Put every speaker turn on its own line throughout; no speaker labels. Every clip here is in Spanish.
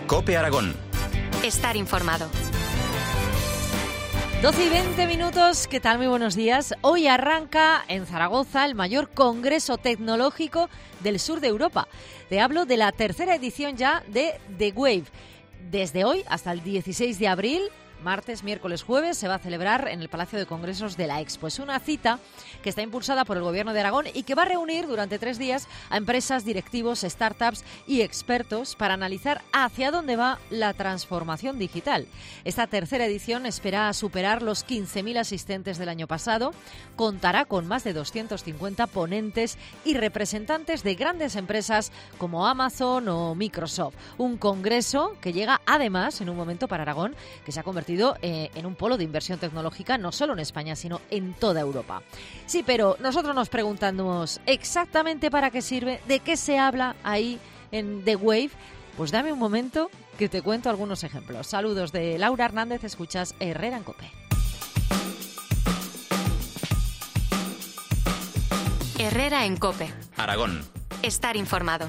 COPE Aragón.
Estar informado.
12 y 20 minutos, ¿qué tal? Muy buenos días. Hoy arranca en Zaragoza el mayor congreso tecnológico del sur de Europa. Te hablo de la tercera edición ya de The Wave. Desde hoy hasta el 16 de abril, martes, miércoles, jueves, se va a celebrar en el Palacio de Congresos de la Expo. Es una cita que está impulsada por el Gobierno de Aragón y que va a reunir durante 3 días a empresas, directivos, startups y expertos para analizar hacia dónde va la transformación digital. Esta tercera edición espera superar los 15.000 asistentes del año pasado. Contará con más de 250 ponentes y representantes de grandes empresas como Amazon o Microsoft. Un congreso que llega además en un momento para Aragón que se ha convertido en un polo de inversión tecnológica no solo en España, sino en toda Europa. Sí, pero nosotros nos preguntamos exactamente para qué sirve, de qué se habla ahí en The Wave. Pues dame un momento que te cuento algunos ejemplos. Saludos de Laura Hernández, escuchas Herrera en COPE.
Herrera en COPE.
Aragón.
Estar informado.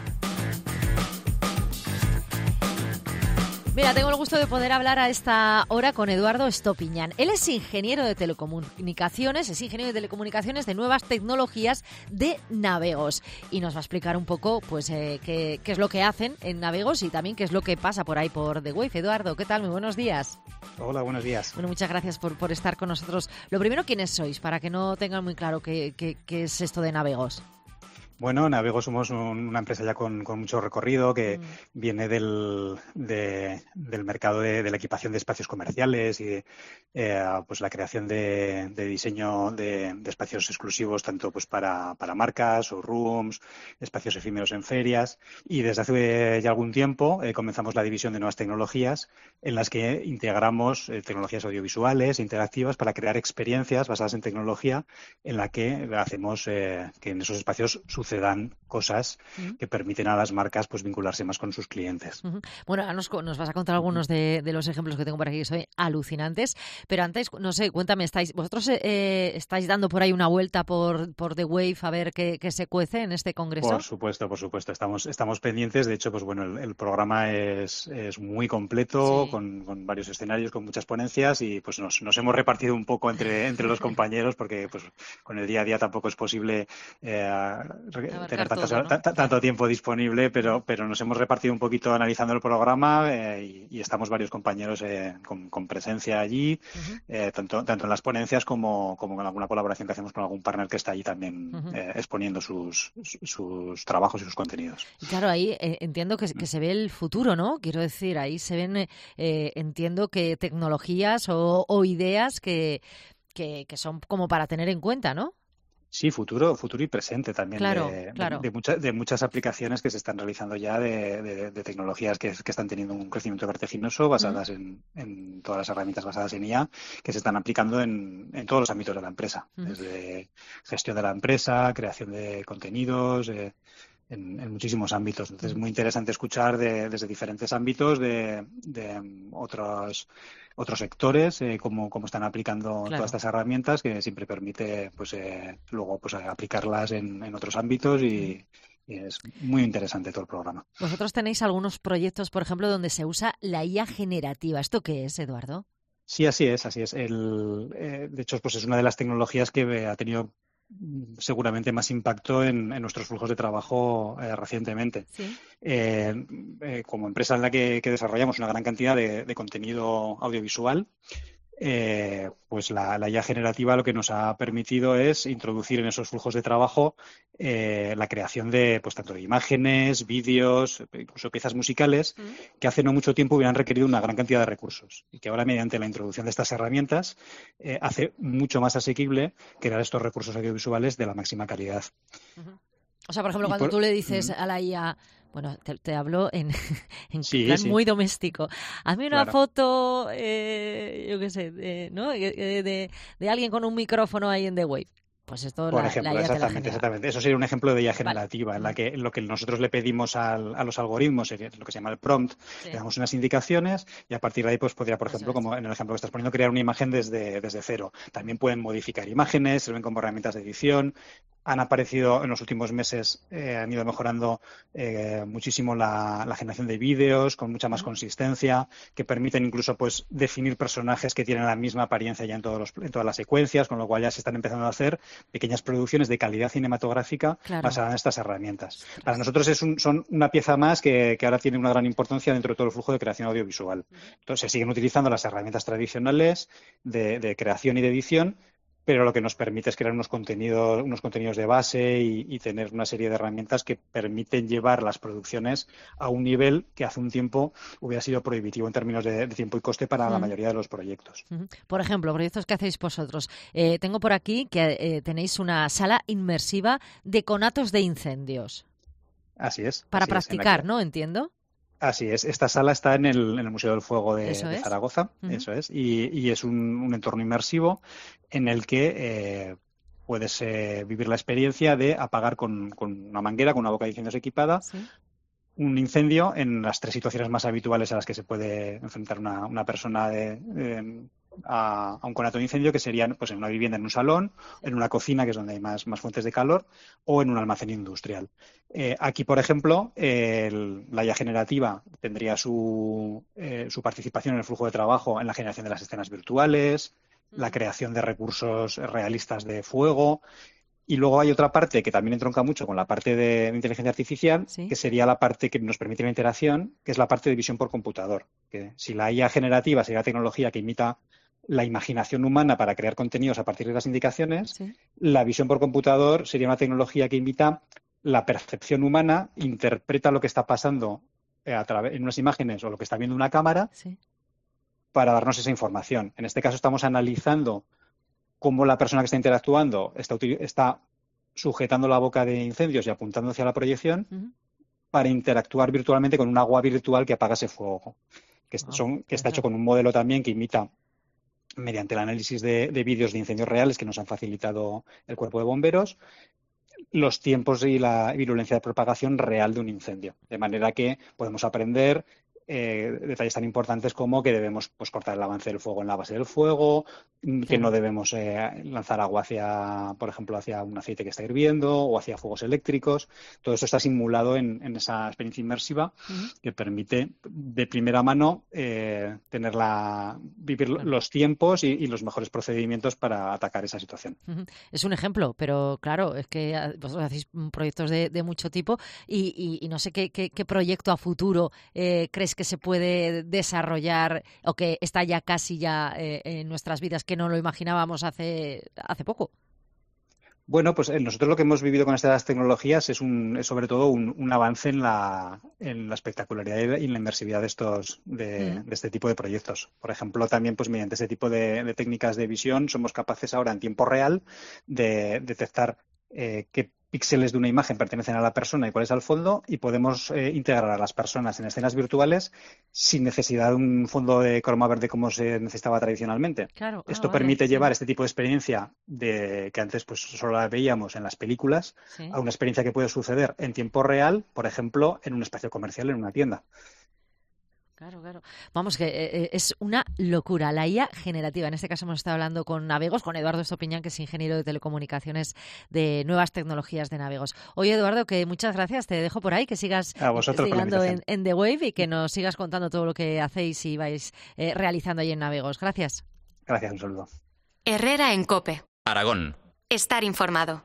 Mira, tengo el gusto de poder hablar a esta hora con Eduardo Estopiñán. Él es ingeniero de telecomunicaciones, de nuevas tecnologías de Navegos. Y nos va a explicar un poco pues qué es lo que hacen en Navegos y también qué es lo que pasa por ahí por The Wave. Eduardo, ¿qué tal? Muy buenos días.
Hola, buenos días.
Bueno, muchas gracias por estar con nosotros. Lo primero, ¿quiénes sois? Para que no tengan muy claro qué es esto de Navegos.
Bueno, Navegos somos una empresa ya con mucho recorrido que viene del mercado de la equipación de espacios comerciales y pues la creación de diseño de espacios exclusivos tanto pues para marcas o rooms, espacios efímeros en ferias, y desde hace ya algún tiempo comenzamos la división de nuevas tecnologías en las que integramos tecnologías audiovisuales e interactivas para crear experiencias basadas en tecnología en la que hacemos que en esos espacios sucedan cosas que permiten a las marcas pues vincularse más con sus clientes.
Bueno, ahora nos vas a contar algunos de los ejemplos que tengo por aquí que son alucinantes, pero antes, no sé, cuéntame, ¿vosotros estáis dando por ahí una vuelta por The Wave a ver qué se cuece en este congreso?
Por supuesto. Estamos pendientes. De hecho, pues bueno, el programa es muy completo, sí, con varios escenarios, con muchas ponencias, y pues nos hemos repartido un poco entre los compañeros porque pues con el día a día tampoco es posible tener tanto tiempo disponible, pero nos hemos repartido un poquito analizando el programa y estamos varios compañeros con presencia allí, tanto en las ponencias como en alguna colaboración que hacemos con algún partner que está allí también exponiendo sus trabajos y sus contenidos.
Y claro, ahí entiendo que se ve el futuro, ¿no? Quiero decir, ahí se ven, entiendo que tecnologías o ideas que son como para tener en cuenta, ¿no?
Sí, futuro y presente también.
Claro.
De muchas aplicaciones que se están realizando ya de tecnologías que están teniendo un crecimiento vertiginoso basadas en todas las herramientas basadas en IA que se están aplicando en todos los ámbitos de la empresa, desde gestión de la empresa, creación de contenidos, en muchísimos ámbitos. Entonces es muy interesante escuchar desde diferentes ámbitos de otros sectores, cómo están aplicando todas estas herramientas que siempre permite pues luego pues aplicarlas en otros ámbitos y es muy interesante todo el programa.
Vosotros tenéis algunos proyectos, por ejemplo, donde se usa la IA generativa. ¿Esto qué es, Eduardo?
Sí, así es. De hecho, pues es una de las tecnologías que ha tenido seguramente más impacto en nuestros flujos de trabajo recientemente. ¿Sí? Como empresa en la que desarrollamos una gran cantidad de contenido audiovisual, pues la IA generativa lo que nos ha permitido es introducir en esos flujos de trabajo la creación de pues tanto de imágenes, vídeos, incluso piezas musicales que hace no mucho tiempo hubieran requerido una gran cantidad de recursos y que ahora mediante la introducción de estas herramientas hace mucho más asequible crear estos recursos audiovisuales de la máxima calidad.
O sea, por ejemplo, cuando tú le dices a la IA, bueno, te hablo en plan muy doméstico. Hazme una foto, yo qué sé, ¿no? de alguien con un micrófono ahí en The Wave. Pues esto
por ejemplo, exactamente. Eso sería un ejemplo de IA generativa, en lo que nosotros le pedimos a los algoritmos, lo que se llama el prompt, le damos unas indicaciones y a partir de ahí pues podría, por ejemplo, como en el ejemplo que estás poniendo, crear una imagen desde cero. También pueden modificar imágenes, sirven como herramientas de edición. Han aparecido en los últimos meses, han ido mejorando muchísimo la generación de vídeos con mucha más consistencia, que permiten incluso pues definir personajes que tienen la misma apariencia ya en todas las secuencias, con lo cual ya se están empezando a hacer pequeñas producciones de calidad cinematográfica basadas en estas herramientas. Para nosotros son una pieza más que ahora tiene una gran importancia dentro de todo el flujo de creación audiovisual. Entonces se siguen utilizando las herramientas tradicionales de creación y de edición, pero lo que nos permite es crear unos contenidos de base y tener una serie de herramientas que permiten llevar las producciones a un nivel que hace un tiempo hubiera sido prohibitivo en términos de tiempo y coste para la mayoría de los proyectos.
Por ejemplo, proyectos que hacéis vosotros. Tengo por aquí que tenéis una sala inmersiva de conatos de incendios.
Así es.
Para practicar, ¿no? Entiendo.
Así es. Esta sala está en el Museo del Fuego de Zaragoza, eso es, y es un entorno inmersivo en el que puedes vivir la experiencia de apagar con una manguera, con una boca de incendios equipada, un incendio en las 3 situaciones más habituales a las que se puede enfrentar una persona a un conato de incendio, que serían pues en una vivienda, en un salón, en una cocina, que es donde hay más fuentes de calor, o en un almacén industrial. Aquí, por ejemplo, la IA generativa tendría su participación en el flujo de trabajo en la generación de las escenas virtuales, la creación de recursos realistas de fuego. Y luego hay otra parte que también entronca mucho con la parte de inteligencia artificial, que sería la parte que nos permite la interacción, que es la parte de visión por computador. Que si la IA generativa sería la tecnología que imita la imaginación humana para crear contenidos a partir de las indicaciones, la visión por computador sería una tecnología que imita la percepción humana, interpreta lo que está pasando en unas imágenes o lo que está viendo una cámara para darnos esa información. En este caso estamos analizando cómo la persona que está interactuando está sujetando la boca de incendios y apuntando hacia la proyección para interactuar virtualmente con un agua virtual que apaga ese fuego, que está hecho con un modelo también que imita, mediante el análisis de vídeos de incendios reales que nos han facilitado el cuerpo de bomberos, los tiempos y la virulencia de propagación real de un incendio. De manera que podemos aprender detalles tan importantes como que debemos pues cortar el avance del fuego en la base del fuego, que no debemos lanzar agua por ejemplo, hacia un aceite que está hirviendo o hacia fuegos eléctricos. Todo esto está simulado en esa experiencia inmersiva que permite de primera mano vivir los tiempos y los mejores procedimientos para atacar esa situación.
Es un ejemplo, pero claro, es que vosotros hacéis proyectos de mucho tipo y no sé qué proyecto a futuro crees que se puede desarrollar o que está ya casi en nuestras vidas, que no lo imaginábamos hace poco.
Bueno, pues nosotros lo que hemos vivido con estas tecnologías es sobre todo un avance en la espectacularidad y en la inmersividad de este tipo de proyectos. Por ejemplo, también pues mediante este tipo de técnicas de visión somos capaces ahora en tiempo real de detectar qué píxeles de una imagen pertenecen a la persona y cuál es al fondo, y podemos integrar a las personas en escenas virtuales sin necesidad de un fondo de croma verde como se necesitaba tradicionalmente.
Claro.
Esto permite llevar este tipo de experiencia que antes pues solo la veíamos en las películas a una experiencia que puede suceder en tiempo real, por ejemplo, en un espacio comercial, en una tienda.
Claro. Vamos, que es una locura. La IA generativa. En este caso hemos estado hablando con Navegos, con Eduardo Estopiñán, que es ingeniero de telecomunicaciones de nuevas tecnologías de Navegos. Oye, Eduardo, que muchas gracias. Te dejo por ahí, que sigas llegando en The Wave y que nos sigas contando todo lo que hacéis y vais realizando ahí en Navegos. Gracias.
Gracias, un saludo.
Herrera en COPE.
Aragón.
Estar informado.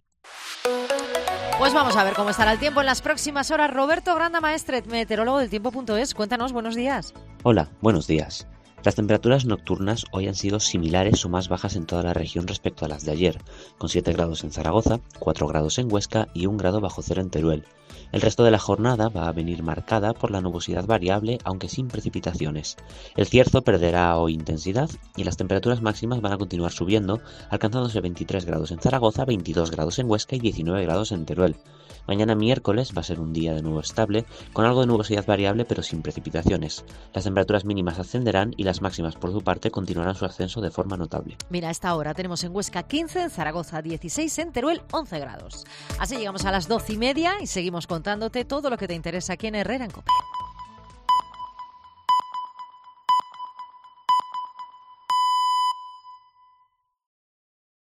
Pues vamos a ver cómo estará el tiempo en las próximas horas. Roberto Granda Maestret, meteorólogo del tiempo.es. Cuéntanos, buenos días.
Hola, buenos días. Las temperaturas nocturnas hoy han sido similares o más bajas en toda la región respecto a las de ayer, con 7 grados en Zaragoza, 4 grados en Huesca y 1 grado bajo cero en Teruel. El resto de la jornada va a venir marcada por la nubosidad variable, aunque sin precipitaciones. El cierzo perderá hoy intensidad y las temperaturas máximas van a continuar subiendo, alcanzándose 23 grados en Zaragoza, 22 grados en Huesca y 19 grados en Teruel. Mañana miércoles va a ser un día de nuevo estable, con algo de nubosidad variable pero sin precipitaciones. Las temperaturas mínimas ascenderán y las máximas por su parte continuarán su ascenso de forma notable.
Mira, a esta hora tenemos en Huesca 15, en Zaragoza 16, en Teruel 11 grados. Así llegamos a las 12:30 y seguimos contándote todo lo que te interesa aquí en Herrera en COPE.